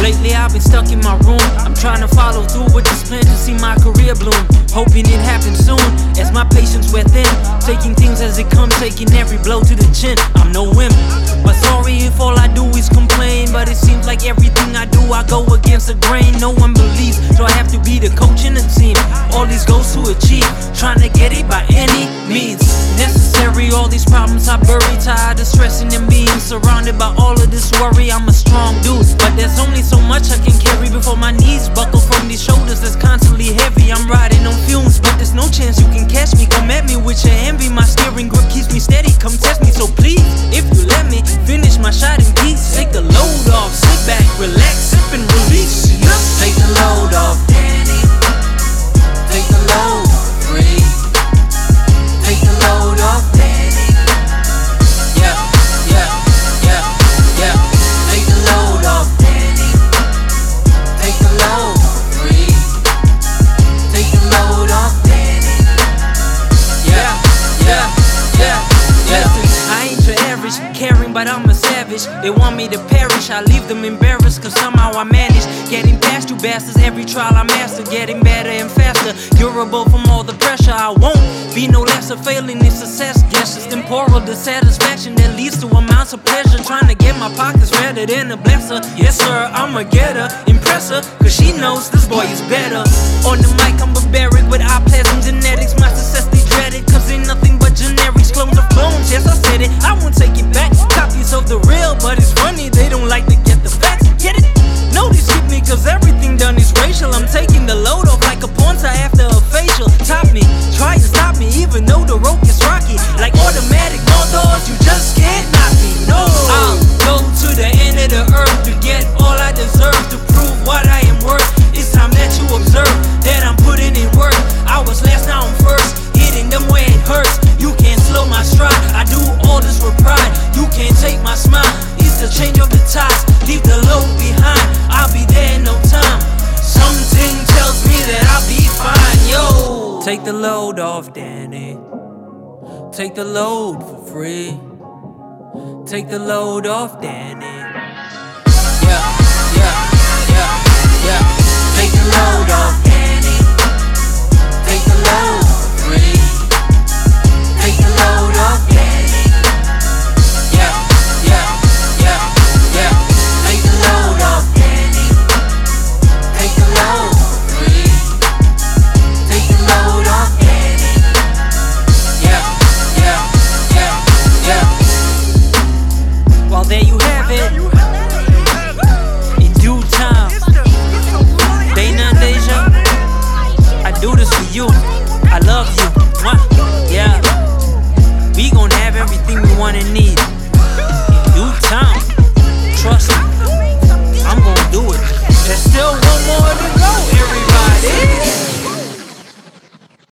Lately I've been stuck in my room. I'm trying to follow through with this plan to see my career bloom. Hoping it happens soon, as my patience wear thin. Taking things as it comes, taking every blow to the chin. I'm no wimp, but sorry if all I do is complain. But it seems like everything I do, I go against the grain. No one believes, so I have to be the coach in the team. All these goals to achieve, trying to get it by any means necessary. All these problems I bury, tired of stressing and being surrounded by all of this worry. I'm a strong dude, but there's only so much I can carry before my knees buckle from these shoulders that's constantly heavy. I'm riding on fumes, but there's no chance you can catch me. Come at me with your envy, my steering grip keeps me steady. Come test me, so please, if you let me finish my shot in peace. Take the load off, sit back, relax, sip and release. Take the load off, Danny. Take the load free. Take the load off, Danny. Yeah, yeah, yeah, yeah. Take the load off, Danny. Take the load free. Take the load off, Danny. Yeah, yeah, yeah, yeah. I ain't your average, caring, but I'm a savage. They want me to perish, I leave them embarrassed, cause somehow I manage. Getting past you bastards, every trial I master. Getting better and faster, durable from all the pressure. I won't be no lesser, failing in success. Guess it's temporal dissatisfaction that leads to amounts of pleasure. Trying to get my pockets redder than a blesser. Yes sir, I'm a getter, impress her, cause she knows this boy is better. On the mic I'm barbaric with eye-pleasant genetics. My success they dread it, cause ain't nothing but generics, clones of clones. Yes I said it, I won't take it back. Copies of the real, but it's funny they don't like to get the facts. Get it? No, they skip me cause everything done is racial. I'm taking the load off like a porn after a facial. Top me, try to stop me even though the rope is rocky. Like automatic doors, you just can't knock me, no. I'll go to the end of the earth to get all I deserve, to prove what I am worth. It's time that you observe that I'm putting in work. I was last, now I'm first, hitting them where it hurts. You can't slow my stride, I do all this with pride. You can't take my smile, it's the change of the tides. Leave the load behind, I'll be there in no time. Something tells me that I'll be fine, yo. Take the load off, Danny. Take the load for free. Take the load off, Danny.